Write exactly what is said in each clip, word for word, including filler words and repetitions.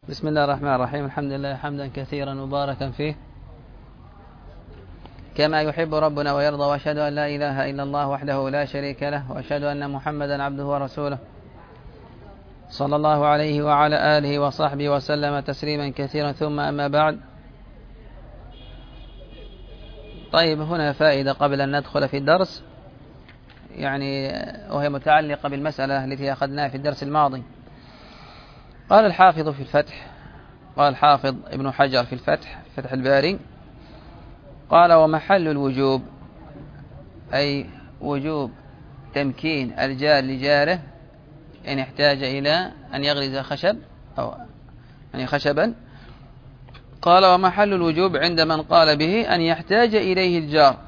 بسم الله الرحمن الرحيم. الحمد لله حمدا كثيرا مباركا فيه كما يحب ربنا ويرضى، وأشهد أن لا إله إلا الله وحده لا شريك له، وأشهد أن محمدا عبده ورسوله صلى الله عليه وعلى آله وصحبه وسلم تسليما كثيرا، ثم أما بعد. طيب، هنا فائدة قبل أن ندخل في الدرس، يعني وهي متعلقة بالمسألة التي أخذناها في الدرس الماضي. قال الحافظ في الفتح قال الحافظ ابن حجر في الفتح فتح الباري، قال: ومحل الوجوب أي وجوب تمكين الجار لجاره إن احتاج إلى أن يغرز خشب أو يعني خشبا. قال: ومحل الوجوب عند من قال به أن يحتاج إليه الجار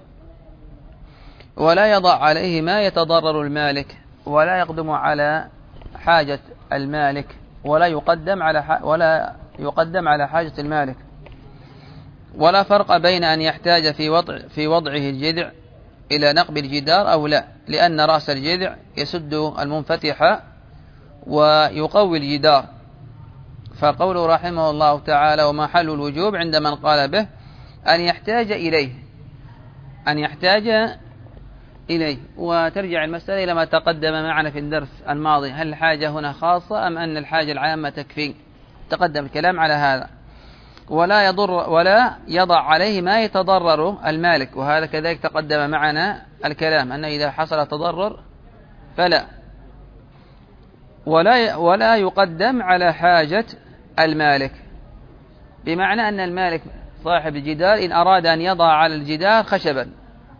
ولا يضع عليه ما يتضرر المالك، ولا يقدم على حاجة المالك، ولا يقدم على ولا يقدم على حاجة المالك. ولا فرق بين أن يحتاج في وضع في وضعه الجذع إلى نقب الجدار أو لا، لأن رأس الجذع يسد المنفتح ويقوي الجدار. فقوله رحمه الله تعالى: ومحل الوجوب عند من قال به أن يحتاج إليه أن يحتاج إليه وترجع المسألة إلى ما تقدم معنا في الدرس الماضي. هل الحاجة هنا خاصة أم أن الحاجة العامة تكفي؟ تقدم الكلام على هذا. ولا يضر ولا يضع عليه ما يتضرر المالك، وهذا كذلك تقدم معنا الكلام أنه إذا حصل تضرر فلا. ولا ولا يقدم على حاجة المالك، بمعنى أن المالك صاحب الجدار إن أراد أن يضع على الجدار خشبا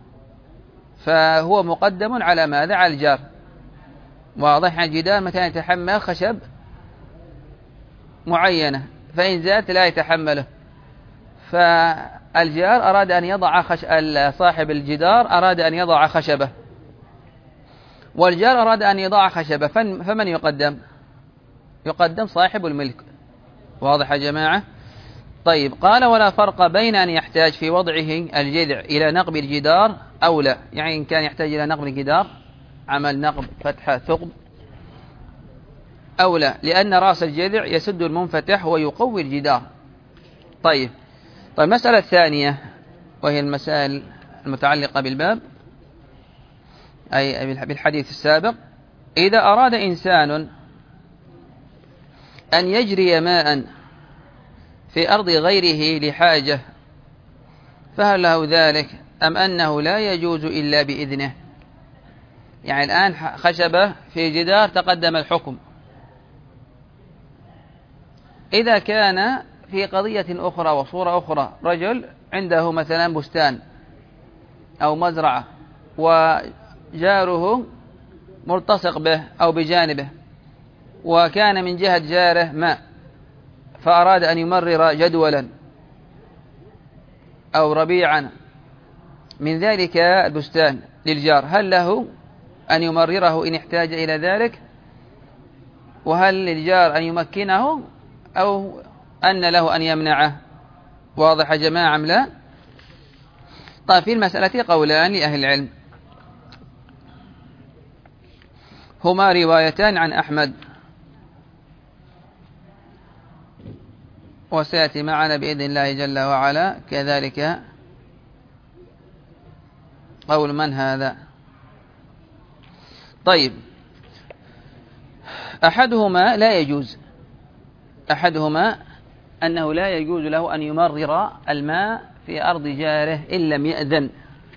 فهو مقدم على ماذا؟ على الجار. واضح، الجدار مثلا يتحمل خشب معينة، فإن زاد لا يتحمله، فالجار أراد أن يضع خش... صاحب الجدار أراد أن يضع خشبة، والجار أراد أن يضع خشبة، فمن يقدم؟ يقدم صاحب الملك. واضح يا جماعة؟ طيب، قال: ولا فرق بين أن يحتاج في وضعه الجذع إلى نقب الجدار أو لا، يعني إن كان يحتاج إلى نقب الجدار عمل نقب فتحة ثقب أو لا، لأن رأس الجذع يسد المنفتح ويقوي الجدار. طيب طيب المسألة الثانية وهي المسائل المتعلقة بالباب أي بالحديث السابق: إذا أراد إنسان أن يجري ماء في أرض غيره لحاجة فهل له ذلك أم أنه لا يجوز إلا بإذنه؟ يعني الآن خشبة في جدار تقدم الحكم. إذا كان في قضية أخرى وصورة أخرى، رجل عنده مثلا بستان أو مزرعة وجاره ملتصق به أو بجانبه، وكان من جهة جاره ماء، فأراد أن يمرر جدولا أو ربيعا من ذلك البستان للجار، هل له أن يمرره إن احتاج إلى ذلك؟ وهل للجار أن يمكنه أو أن له أن يمنعه؟ واضح يا جماعة أم لا؟ طيب، في المسألة قولان لأهل العلم، هما روايتان عن أحمد، وسيأتي معنا بإذن الله جل وعلا كذلك قول من هذا. طيب، أحدهما لا يجوز أحدهما أنه لا يجوز له أن يمرر الماء في أرض جاره إن لم يأذن.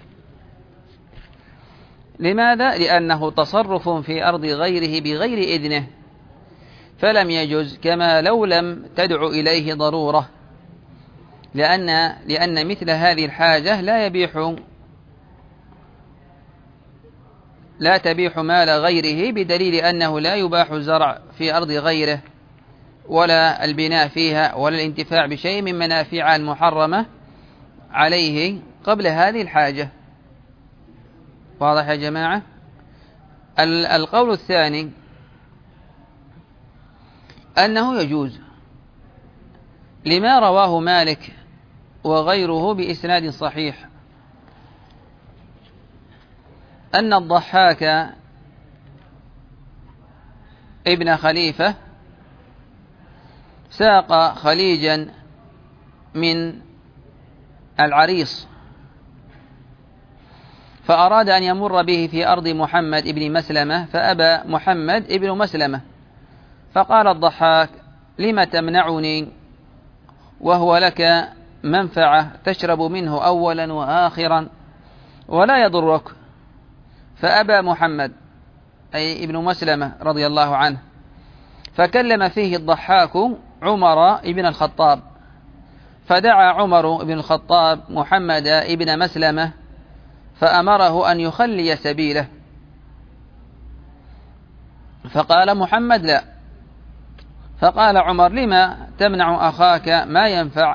لماذا؟ لأنه تصرف في أرض غيره بغير إذنه، فلم يجوز، كما لو لم تدع إليه ضرورة، لأن لأن مثل هذه الحاجة لا يبيح لا تبيح مال غيره، بدليل أنه لا يباح الزرع في أرض غيره ولا البناء فيها ولا الانتفاع بشيء من منافعها المحرمة عليه قبل هذه الحاجة. واضح يا جماعة؟ القول الثاني أنه يجوز، لما رواه مالك وغيره بإسناد صحيح أن الضحاك ابن خليفة ساق خليجا من العريص فأراد أن يمر به في أرض محمد ابن مسلمة فأبى محمد ابن مسلمة، فقال الضحاك: لم تمنعني وهو لك منفعة تشرب منه أولا وآخرا ولا يضرك؟ فأبى محمد أي ابن مسلمة رضي الله عنه، فكلم فيه الضحاك عمر ابن الخطاب، فدعا عمر بن الخطاب محمد ابن مسلمة فأمره أن يخلي سبيله، فقال محمد: لا. فقال عمر: لما تمنع أخاك ما ينفع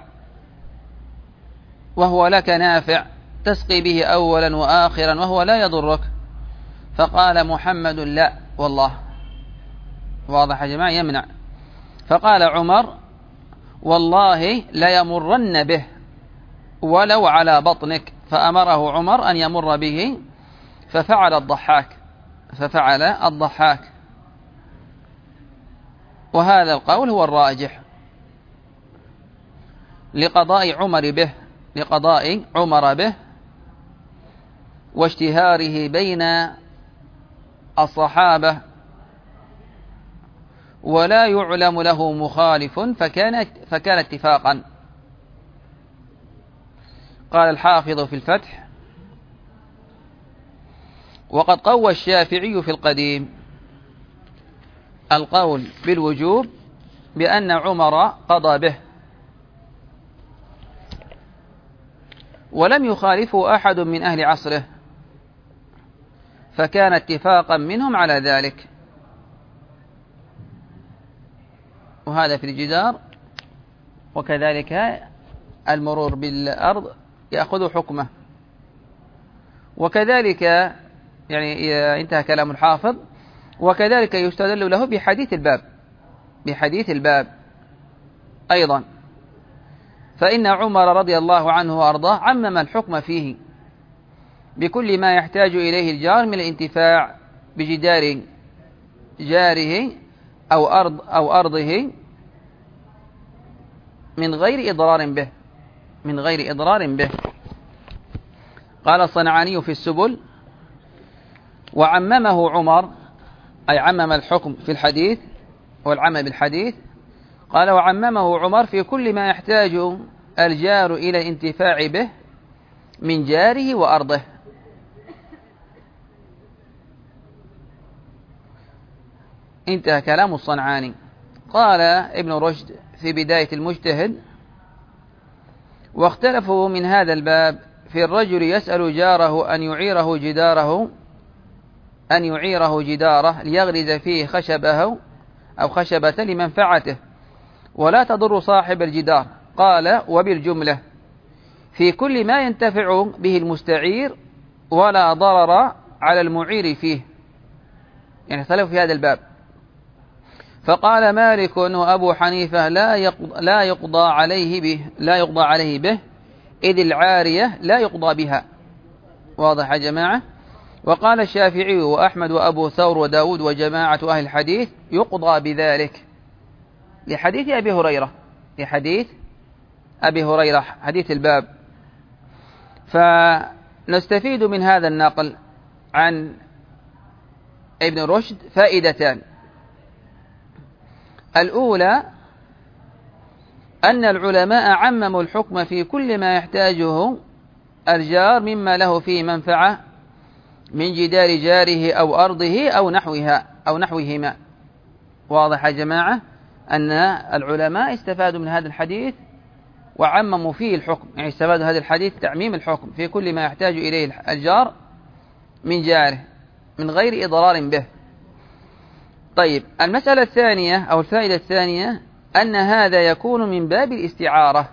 وهو لك نافع تسقي به أولا وآخرا وهو لا يضرك؟ فقال محمد: لا والله. واضح يا جماعة؟ يمنع. فقال عمر: والله ليمرن به ولو على بطنك. فأمره عمر أن يمر به، ففعل الضحاك ففعل الضحاك وهذا القول هو الراجح لقضاء عمر به لقضاء عمر به واشتهاره بين الصحابة، ولا يعلم له مخالف فكان فكان اتفاقا. قال الحافظ في الفتح: وقد قوى الشافعي في القديم القول بالوجوب بأن عمر قضى به، ولم يخالفه أحد من أهل عصره، فكان اتفاقا منهم على ذلك. وهذا في الجدار، وكذلك المرور بالأرض يأخذ حكمه. وكذلك يعني انتهى كلام الحافظ. وكذلك يستدل له بحديث الباب بحديث الباب أيضا، فإن عمر رضي الله عنه وأرضاه عمم الحكم فيه بكل ما يحتاج إليه الجار من الانتفاع بجدار جاره أو أرض أو أرضه من غير إضرار به من غير إضرار به. قال الصنعاني في السبل: وعممه عمر، أي عمم الحكم في الحديث والعمل بالحديث. قال: وعممه عمر في كل ما يحتاج الجار إلى الانتفاع به من جاره وأرضه. انتهى كلام الصنعاني. قال ابن رشد في بداية المجتهد: واختلفوا من هذا الباب في الرجل يسأل جاره أن يعيره جداره أن يعيره جداره ليغرز فيه خشبه أو خشبة لمنفعته ولا تضر صاحب الجدار. قال: وبالجملة في كل ما ينتفع به المستعير ولا ضرر على المعير فيه. يعني اختلفوا في هذا الباب. فقال مالك وأبو حنيفة: لا يقضى, لا يقضى عليه به لا يقضى عليه به إذ العارية لا يقضى بها. واضح يا جماعة؟ وقال الشافعي وأحمد وأبو ثور وداود وجماعة أهل الحديث: يقضى بذلك، لحديث أبي هريرة لحديث أبي هريرة حديث الباب. فنستفيد من هذا النقل عن ابن رشد فائدتان: الأولى أن العلماء عمموا الحكم في كل ما يحتاجه الجار مما له فيه منفعة من جدار جاره أو أرضه أو نحوها أو نحوهما. واضح يا جماعة؟ أن العلماء استفادوا من هذا الحديث وعمموا فيه الحكم، يعني استفادوا هذا الحديث تعميم الحكم في كل ما يحتاج إليه الجار من جاره من غير إضرار به. طيب، المسألة الثانية أو الفائدة الثانية أن هذا يكون من باب الاستعارة،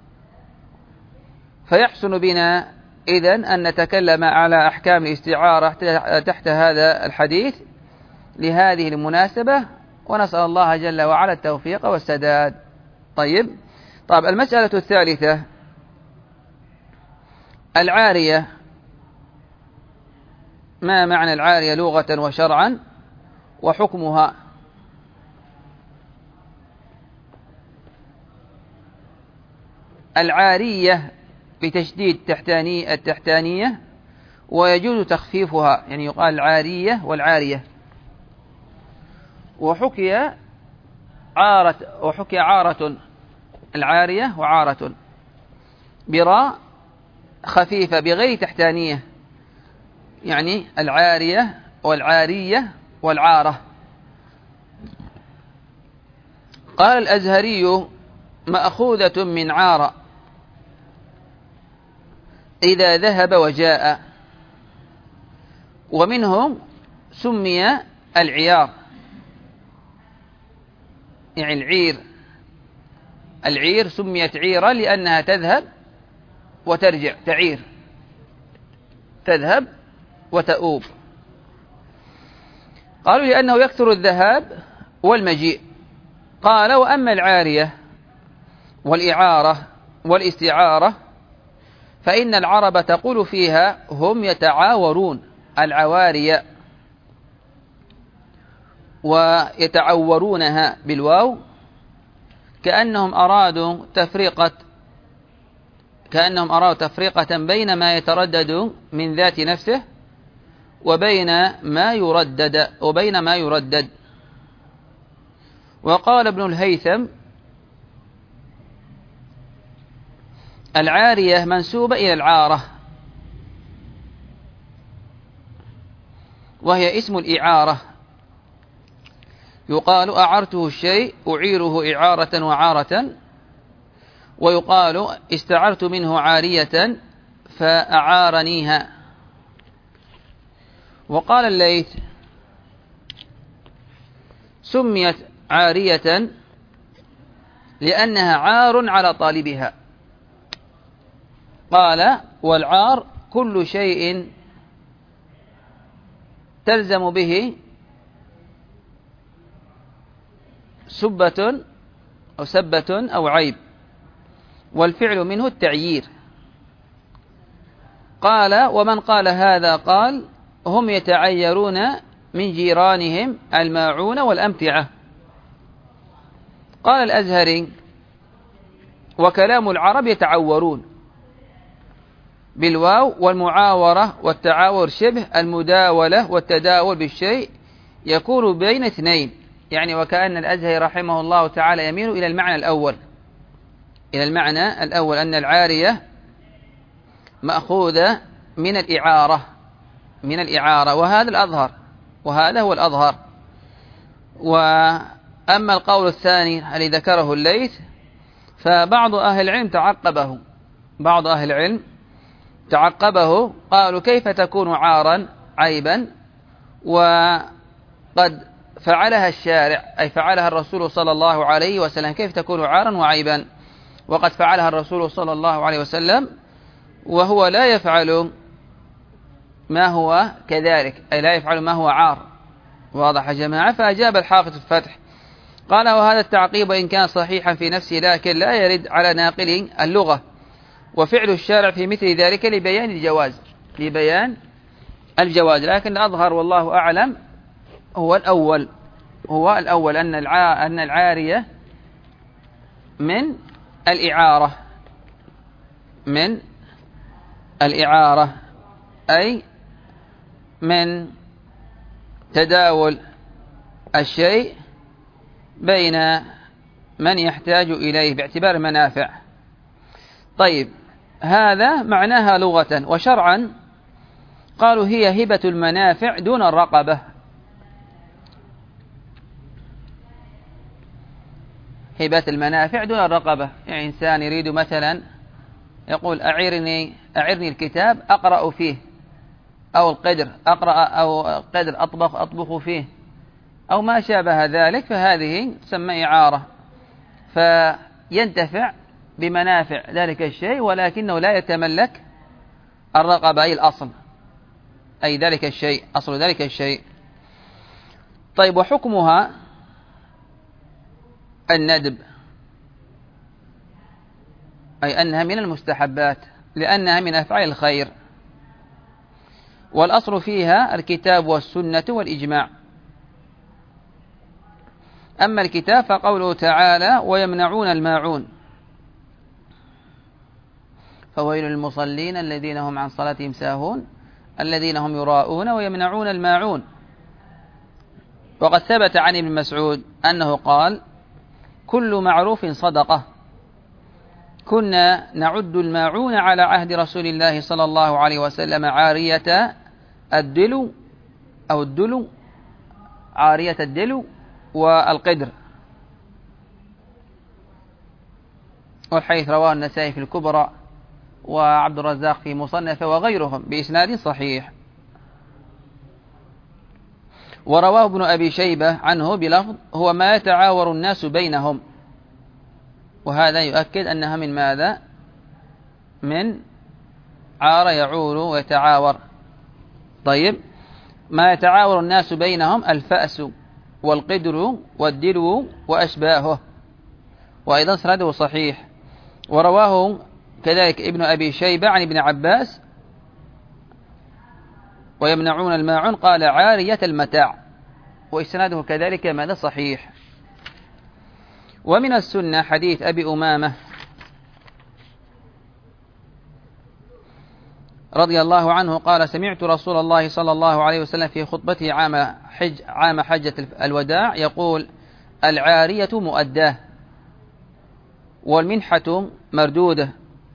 فيحسن بنا إذن أن نتكلم على أحكام الاستعارة تحت هذا الحديث لهذه المناسبة، ونسأل الله جل وعلا التوفيق والسداد. طيب طيب المسألة الثالثة: العارية. ما معنى العارية لغة وشرعا وحكمها؟ العارية بتشديد التحتاني التحتانية، ويجوز تخفيفها، يعني يقال العارية والعارية. وحكي عارة وحكي عارة العارية وعارة براء خفيفة بغير تحتانية، يعني العارية والعارية والعارة. قال الأزهري: مأخوذة من عار إذا ذهب وجاء، ومنهم سمي العيار، يعني العير العير سميت عيرا لأنها تذهب وترجع، تعير، تذهب وتؤوب. قالوا لأنه يكثر الذهاب والمجيء. قال: وأما العارية والإعارة والاستعارة فإن العرب تقول فيها هم يتعاورون، العوارية، ويتعورونها بالواو، كأنهم أرادوا تفرقة كأنهم أرادوا تفرقة بين ما يتردد من ذات نفسه وبين ما يردد وبين ما يردد. وقال ابن الهيثم: العارية منسوبة إلى العارة، وهي اسم الإعارة. يقال: أعرته الشيء، أعيره إعارة وعارة. ويقال: استعرت منه عارية فأعارنيها. وقال الليث: سميت عارية لأنها عار على طالبها. قال: والعار كل شيء تلزم به سبة أو سبة أو عيب، والفعل منه التعيير. قال: ومن قال هذا قال: هم يتعيرون من جيرانهم الماعون والأمتعة. قال الأزهري: وكلام العرب يتعورون بالواو، والمعاورة والتعاور شبه المداولة والتداول بالشيء يكون بين اثنين، يعني وكأن الأزهري رحمه الله تعالى يميل إلى المعنى الأول إلى المعنى الأول أن العارية مأخوذة من الإعارة من الإعارة وهذا الأظهر وهذا هو الأظهر. وأما القول الثاني الذي ذكره الليث فبعض أهل العلم تعقبه بعض أهل العلم تعقبه قالوا: كيف تكون عارا عيبا وقد فعلها الشارع، أي فعلها الرسول صلى الله عليه وسلم، كيف تكون عارا وعيبا وقد فعلها الرسول صلى الله عليه وسلم وهو لا يفعل ما هو كذلك، أي لا يفعل ما هو عار. واضح يا جماعة؟ فأجاب الحافظ الفتح قال: وهذا التعقيب إن كان صحيحا في نفسه لكن لا يرد على ناقل اللغة، وفعل الشارع في مثل ذلك لبيان الجواز لبيان الجواز لكن الأظهر والله أعلم هو الأول هو الأول أن الع... أن العارية من الإعارة من الإعارة أي من تداول الشيء بين من يحتاج إليه باعتبار المنافع. طيب، هذا معناها لغة. وشرعا قالوا: هي هبة المنافع دون الرقبة. هبة المنافع دون الرقبة، يعني إنسان يريد مثلا يقول: أعرني أعرني الكتاب أقرأ فيه، أو القدر أقرأ أو قدر أطبخ أطبخ فيه، أو ما شابه ذلك، فهذه تسمى إعارة، فينتفع بمنافع ذلك الشيء ولكنه لا يتملك الرقبة، أي الأصل، أي ذلك الشيء، أصل ذلك الشيء. طيب، وحكمها الندب، أي أنها من المستحبات لأنها من أفعال الخير، والأصل فيها الكتاب والسنة والإجماع. أما الكتاب فقوله تعالى: ويمنعون الماعون. فويل للمصلين الذين هم عن صلاتهم ساهون الذين هم يراءون ويمنعون الماعون. وقد ثبت عن ابن مسعود أنه قال: كل معروف صدقة. كنا نعد الماعون على عهد رسول الله صلى الله عليه وسلم عارية الدلو أو الدلو عارية الدلو والقدر. والحديث رواه النسائي في الكبرى وعبد الرزاق في مصنفه وغيرهم بإسناد صحيح. ورواه ابن أبي شيبة عنه بلفظ: هو ما يتعاور الناس بينهم. وهذا يؤكد أنها من ماذا؟ من عار يعور ويتعاور. طيب، ما يتعاور الناس بينهم الفأس والقدر والدلو وأشباهه. وأيضا سنده صحيح. ورواه كذلك ابن أبي شيبة عن ابن عباس: ويمنعون الماعون قال عارية المتاع. وإسناده كذلك ماذا؟ صحيح. ومن السنة حديث أبي أمامة رضي الله عنه قال: سمعت رسول الله صلى الله عليه وسلم في خطبته عام حج عام حجة الوداع يقول: العارية مؤداه، والمنحة مردودة،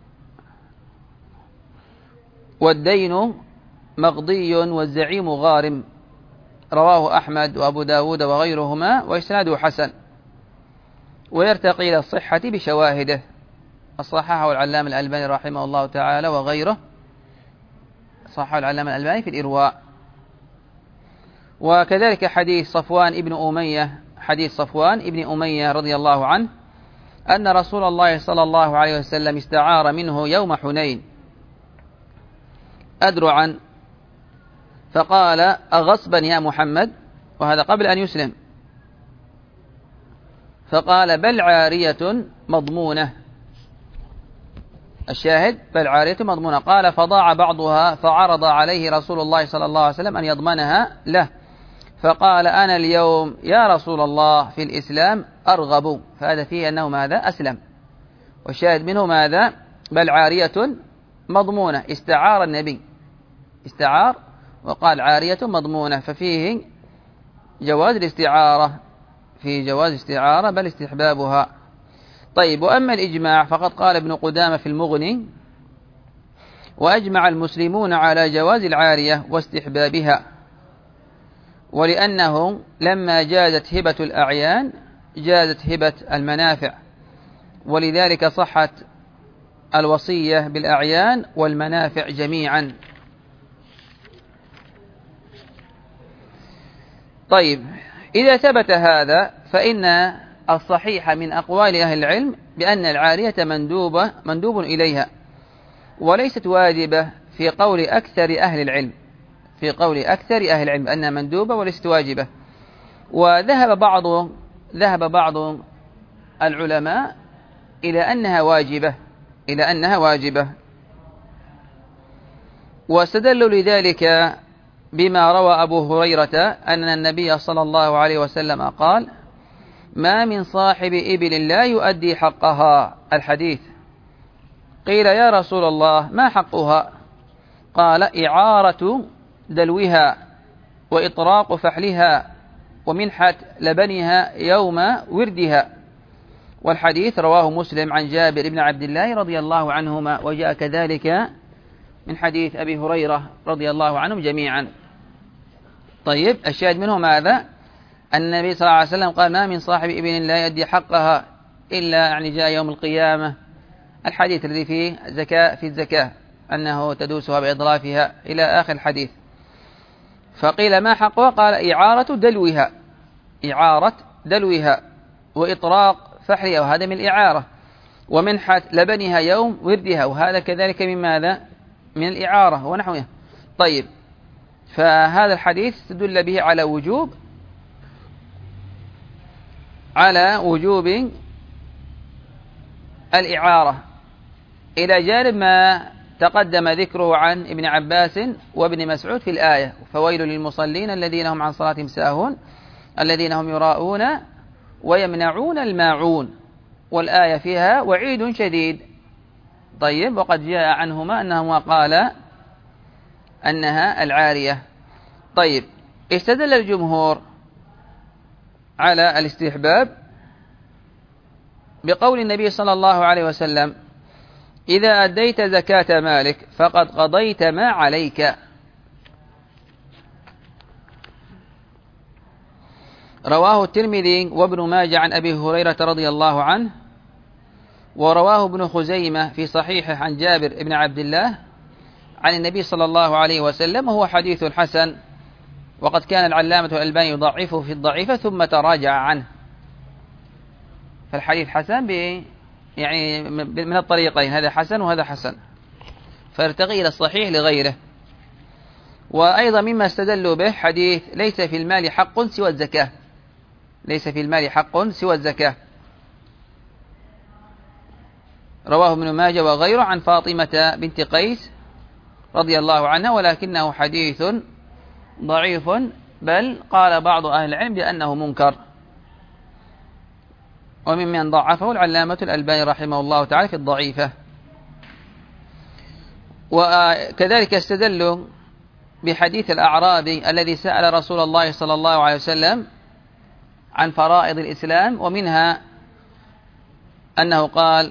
والدين مقضي، والزعيم غارم. رواه أحمد وأبو داود وغيرهما وإسناده حسن، ويرتقي إلى الصحة بشواهده. الصححه العلام الألباني رحمه الله تعالى وغيره، صححه العلام الألباني في الإرواء. وكذلك حديث صفوان ابن أمية حديث صفوان ابن أمية رضي الله عنه أن رسول الله صلى الله عليه وسلم استعار منه يوم حنين أدرعا، فقال: أغصبا يا محمد؟ وهذا قبل أن يسلم. فقال: بل عارية مضمونة. الشاهد: بل عارية مضمونة. قال: فضاع بعضها، فعرض عليه رسول الله صلى الله عليه وسلم أن يضمنها له، فقال: أنا اليوم يا رسول الله في الإسلام أرغب. فهذا فيه أنه ماذا؟ أسلم. والشاهد منه ماذا؟ بل عارية مضمونة. استعار النبي، استعار وقال عارية مضمونة، ففيه جواز الاستعارة، في جواز استعارة بل استحبابها. طيب، وأما الإجماع فقد قال ابن قدامة في المغني: وأجمع المسلمون على جواز العارية واستحبابها، ولأنه لما جازت هبة الأعيان جازت هبة المنافع، ولذلك صحت الوصية بالأعيان والمنافع جميعا. طيب، إذا ثبت هذا فإن الصحيح من أقوال أهل العلم بأن العارية مندوبة مندوب إليها، وليست واجبة في قول أكثر أهل العلم، في قول أكثر أهل العلم أنها مندوبة وليست واجبة. وذهب بعض ذهب بعض العلماء إلى أنها واجبة إلى أنها واجبة واستدلوا لذلك بما روى أبو هريرة أن النبي صلى الله عليه وسلم قال: ما من صاحب إبل لا يؤدي حقها. الحديث. قيل: يا رسول الله ما حقها؟ قال: إعارة دلوها، وإطراق فحلها، ومنحة لبنها يوم وردها. والحديث رواه مسلم عن جابر بن عبد الله رضي الله عنهما، وجاء كذلك من حديث أبي هريرة رضي الله عنهم جميعا. طيب، الشاهد منه ماذا؟ أن النبي صلى الله عليه وسلم قال: ما من صاحب إبل لا يؤدي حقها إلا يعني جاء يوم القيامة. الحديث الذي فيه زكاة في الزكاة أنه تدوسها بإضرافها إلى آخر الحديث. فقيل: ما حقها؟ قال: إعارة دلوها إعارة دلوها وإطراق فحلها، وهذا من الإعارة، ومنحة لبنها يوم وردها، وهذا كذلك من ماذا؟ من الإعارة ونحوها. طيب، فهذا الحديث تدل به على وجوب على وجوب الإعارة، إلى جانب ما تقدم ذكره عن ابن عباس وابن مسعود في الآية: فويل للمصلين الذين هم عن صلاتهم ساهون الذين هم يراءون ويمنعون الماعون. والآية فيها وعيد شديد طيب، وقد جاء عنهما أنهما قال أنها العارية. طيب، استدل الجمهور على الاستحباب بقول النبي صلى الله عليه وسلم: إذا أديت زكاة مالك فقد قضيت ما عليك. رواه الترمذي وابن ماجه عن أبي هريرة رضي الله عنه، ورواه ابن خزيمة في صحيحه عن جابر بن عبد الله عن النبي صلى الله عليه وسلم، وهو حديث حسن، وقد كان العلامة الألباني يضعفه في الضعيفة ثم تراجع عنه. فالحديث حسن ب يعني من الطريقين، هذا حسن وهذا حسن، فارتقي إلى الصحيح لغيره. وأيضا مما استدلوا به حديث: ليس في المال حق سوى الزكاة، ليس في المال حق سوى الزكاة، رواه ابن ماجه وغيره عن فاطمة بنت قيس رضي الله عنها، ولكنه حديث ضعيف، بل قال بعض أهل العلم بأنه منكر، وممن ضعفه العلامة الألباني رحمه الله تعالى في الضعيفة. وكذلك استدلوا بحديث الأعرابي الذي سأل رسول الله صلى الله عليه وسلم عن فرائض الإسلام، ومنها أنه قال: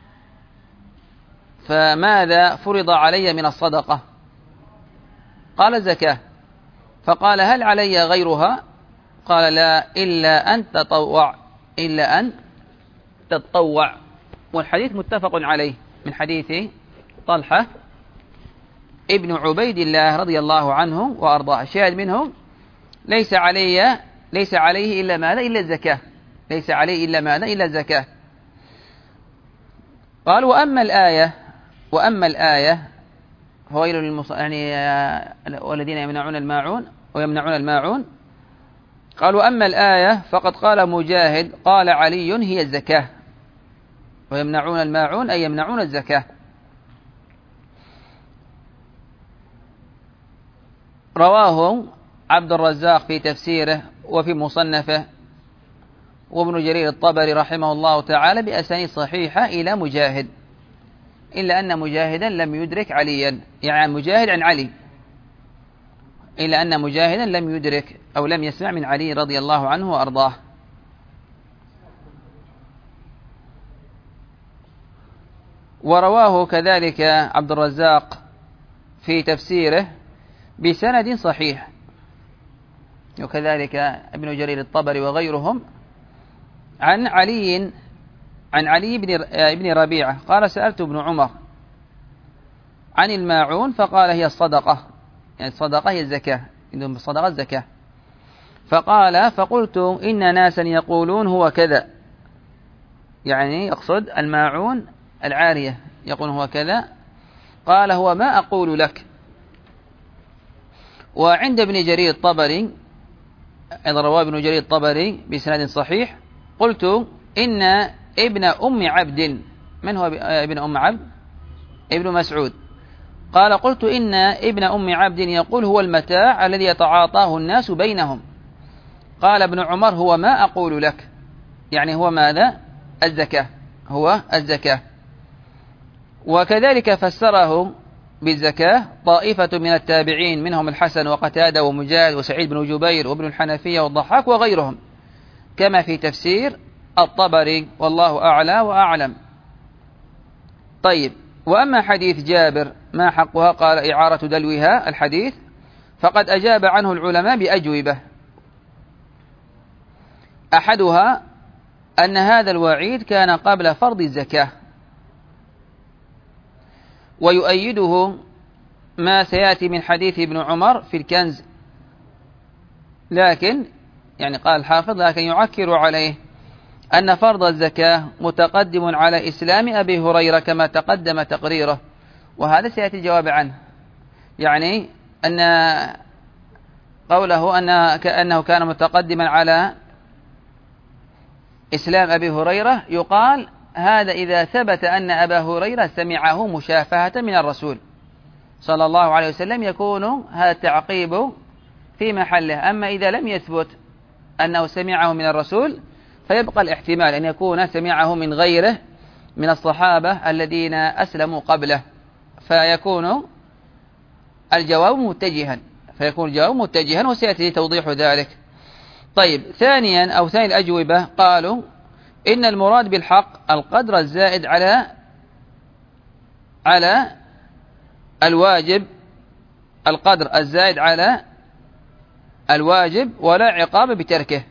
فماذا فرض علي من الصدقة؟ قال: الزكاة. فقال: هل علي غيرها؟ قال: لا، إلا أن تطوع، إلا أن تتطوع. والحديث متفق عليه من حديث طلحة ابن عبيد الله رضي الله عنه وأرضاه. الشاهد منهم: ليس علي ليس عليه إلا ماذا؟ إلا الزكاة، ليس عليه إلا ماذا؟ إلا الزكاة. قال: وأما الآية وأما الآية ويل للمص... يعني والذين يمنعون الماعون ويمنعون الماعون. قال: وأما الآية فقد قال مجاهد: قال علي: هي الزكاة، ويمنعون الماعون أي يمنعون الزكاة. رواه عبد الرزاق في تفسيره وفي مصنفه، وابن جرير الطبري رحمه الله تعالى بأسانيد صحيحة إلى مجاهد، إلا أن مجاهدا لم يدرك عليا، يعني مجاهد عن علي، إلا أن مجاهدا لم يدرك أو لم يسمع من علي رضي الله عنه وأرضاه. ورواه كذلك عبد الرزاق في تفسيره بسند صحيح، وكذلك ابن جرير الطبري وغيرهم عن علي عن علي بن ابن ربيعة قال: سألت ابن عمر عن الماعون فقال: هي الصدقة، يعني الصدقة هي الزكاة، عندهم الصدقة الزكاة. فقال: فقلت: إن ناسا يقولون هو كذا، يعني يقصد الماعون العارية، يقول هو كذا. قال: هو ما أقول لك. وعند ابن جرير الطبري أيضا رواه ابن جرير الطبري بسند صحيح: قلت: إن ابن أم عبد. من هو ابن أم عبد؟ ابن مسعود. قال: قلت: إن ابن أم عبد يقول هو المتاع الذي يتعاطاه الناس بينهم. قال ابن عمر: هو ما أقول لك، يعني هو ماذا؟ الزكاة، هو الزكاة. وكذلك فسره بالزكاة طائفة من التابعين، منهم الحسن وقتادة ومجاهد وسعيد بن جبير وابن الحنفية والضحاك وغيرهم، كما في تفسير الطبري، والله أعلى وأعلم. طيب، وأما حديث جابر ما حقها؟ قال: إعارة دلوها الحديث. فقد أجاب عنه العلماء بأجوبة، أحدها أن هذا الوعيد كان قبل فرض الزكاة، ويؤيده ما سيأتي من حديث ابن عمر في الكنز، لكن يعني قال الحافظ: لكن يعكر عليه أن فرض الزكاة متقدم على إسلام أبي هريرة كما تقدم تقريره، وهذا سيأتي الجواب عنه. يعني أن قوله أن كأنه كان متقدما على إسلام أبي هريرة، يقال هذا إذا ثبت أن أبا هريرة سمعه مشافهة من الرسول صلى الله عليه وسلم، يكون هذا التعقيب في محله. أما إذا لم يثبت أنه سمعه من الرسول، فيبقى الاحتمال أن يكون سمعه من غيره من الصحابة الذين أسلموا قبله، فيكون الجواب متجها فيكون الجواب متجها وسيأتي توضيح ذلك. طيب، ثانيا أو ثاني الأجوبة قالوا إن المراد بالحق القدر الزائد على على الواجب القدر الزائد على الواجب ولا عقاب بتركه.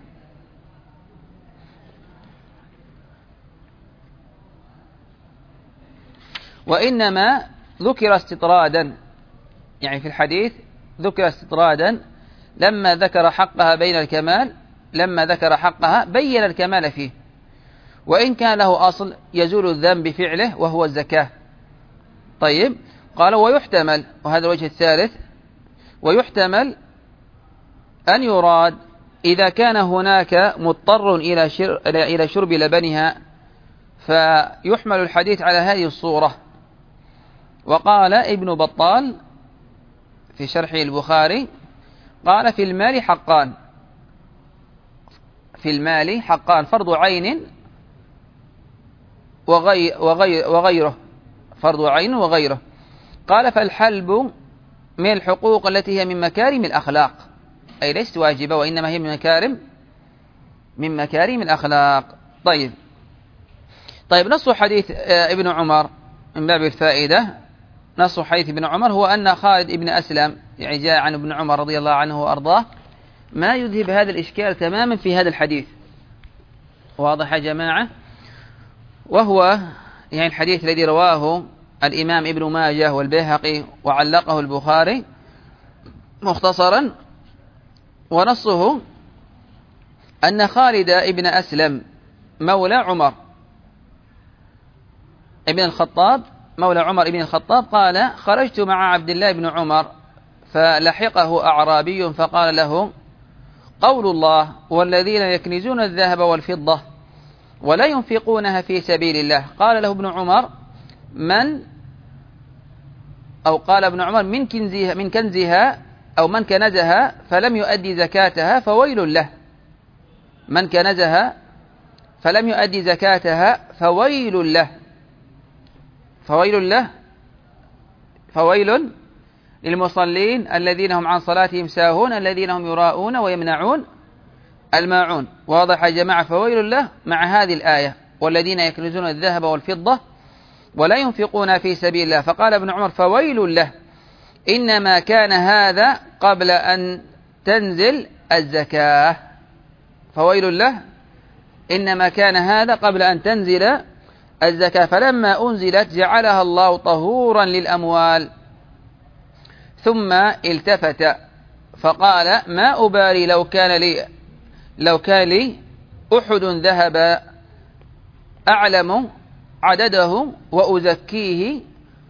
وإنما ذكر استطرادا، يعني في الحديث ذكر استطرادا لما ذكر حقها بين الكمال لما ذكر حقها بين الكمال فيه، وإن كان له أصل يزول الذنب بفعله وهو الزكاة. طيب، قال ويحتمل، وهذا الوجه الثالث، ويحتمل أن يراد إذا كان هناك مضطر إلى إلى شرب لبنها فيحمل الحديث على هذه الصورة. وقال ابن بطال في شرح البخاري قال في المال حقان في المال حقان فرض عين وغي وغي وغيره فرض عين وغيره. قال فالحلب من الحقوق التي هي من مكارم الأخلاق، أي ليست واجبة وإنما هي من مكارم من مكارم الأخلاق. طيب طيب نص حديث ابن عمر من باب الفائدة، نص حديث ابن عمر هو أن خالد ابن أسلم، يعني جاء عن ابن عمر رضي الله عنه وأرضاه، ما يذهب هذا الإشكال تماما في هذا الحديث. واضح يا جماعة؟ وهو يعني الحديث الذي رواه الإمام ابن ماجه والبيهقي وعلقه البخاري مختصرا، ونصه أن خالد ابن أسلم مولى عمر ابن الخطاب مولى عمر ابن الخطاب قال خرجت مع عبد الله بن عمر فلحقه أعرابي فقال له قول الله والذين يكنزون الذهب والفضة ولا ينفقونها في سبيل الله. قال له ابن عمر من أو قال ابن عمر من كنزها من كنزها أو من كنزها فلم يؤدي زكاتها فويل له. من كنزها فلم يؤدي زكاتها فويل له فويل له فويل للمصلين الذين هم عن صلاتهم ساهون الذين هم يراءون ويمنعون الماعون. واضح يا جماعة؟ فويل له مع هذه الآية والذين يكنزون الذهب والفضة ولا ينفقون في سبيل الله. فقال ابن عمر فويل له إنما كان هذا قبل أن تنزل الزكاة. فويل له إنما كان هذا قبل أن تنزل الزكاة فلما أنزلت جعلها الله طهورا للأموال. ثم التفت فقال ما أبالي لو كان لي لو كان لي أحد ذهب أعلم عدده وأزكيه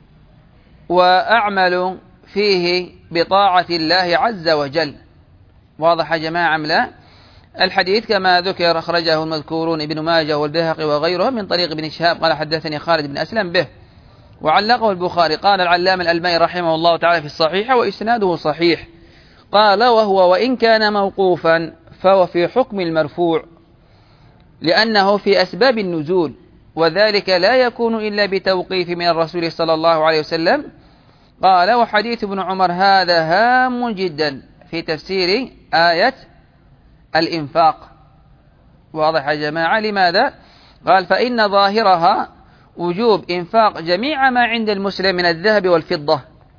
وأعمل فيه بطاعة الله عز وجل. واضح يا جماعة أم لا؟ الحديث كما ذكر أخرجه المذكورون ابن ماجه والبيهقي وغيره من طريق ابن شهاب قال حدثني خالد بن أسلم به، وعلقه البخاري. قال العلامة الألباني رحمه الله تعالى في الصحيح وإسناده صحيح، قال وهو وإن كان موقوفا فهو في حكم المرفوع لأنه في أسباب النزول، وذلك لا يكون إلا بتوقيف من الرسول صلى الله عليه وسلم. قال وحديث ابن عمر هذا هام جدا في تفسير آية الإنفاق. واضح يا جماعة؟ لماذا؟ قال فإن ظاهرها وجوب إنفاق جميع ما عند المسلم من الذهب والفضة،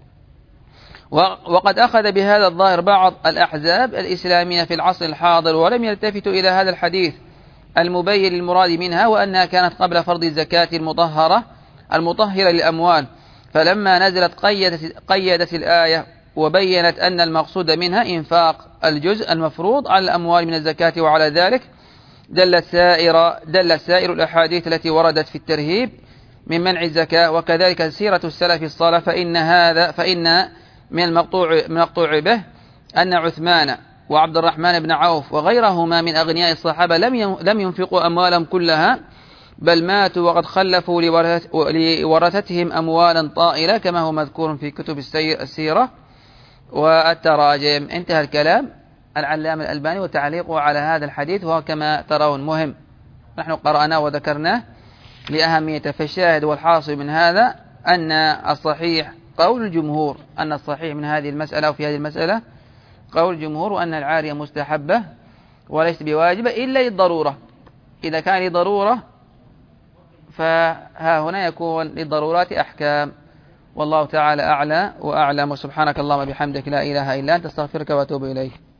وقد أخذ بهذا الظاهر بعض الأحزاب الإسلامية في العصر الحاضر ولم يلتفتوا إلى هذا الحديث المبين للمراد منها وأنها كانت قبل فرض الزكاة المطهرة المطهرة للأموال، فلما نزلت قيدت, قيدت الآية وبينت أن المقصود منها إنفاق الجزء المفروض على الأموال من الزكاة. وعلى ذلك دل سائر دل سائر الأحاديث التي وردت في الترهيب من منع الزكاة، وكذلك سيرة السلف الصالح. فإن هذا فإن من المقطوع المقطوع به أن عثمان وعبد الرحمن بن عوف وغيرهما من أغنياء الصحابة لم لم ينفقوا أموالهم كلها، بل ماتوا وقد خلفوا لورثتهم أموالا طائلة كما هو مذكور في كتب السيرة والتراجم. انتهى الكلام العلامة الألباني وتعليقه على هذا الحديث، وهو كما ترون مهم، نحن قرأناه وذكرناه لأهميته. فالشاهد والحاصل من هذا أن الصحيح قول الجمهور، أن الصحيح من هذه المسألة أو في هذه المسألة قول الجمهور، وأن العارية مستحبة وليس بواجبة إلا للضرورة. إذا كان لضرورة فها هنا يكون للضرورات أحكام. والله تعالى أعلى وأعلم، وسبحانك اللهم بحمدك لا إله إلا أنت، استغفرك وأتوب إليك.